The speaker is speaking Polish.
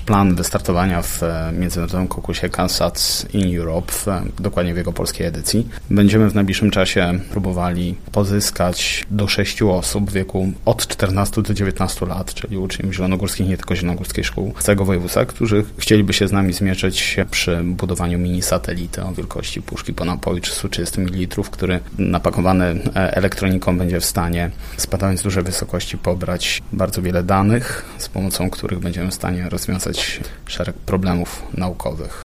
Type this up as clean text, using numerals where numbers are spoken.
plan wystartowania w międzynarodowym konkursie CANSAT in Europe, dokładnie w jego polskiej edycji. Będziemy w najbliższym czasie próbowali pozyskać do 6 osób w wieku od 14 do 19 lat, czyli uczniów zielonogórskich, nie tylko zielonogórskiej szkół z całego województwa, którzy chcieliby się z nami zmierzyć przy budowaniu mini-satelity o wielkości puszki po napoju 330 ml, który napakowany elektroniką będzie w stanie, spadając z dużej wysokości, pobrać bardzo wiele danych, z pomocą których będziemy w stanie rozwiązać szereg problemów naukowych.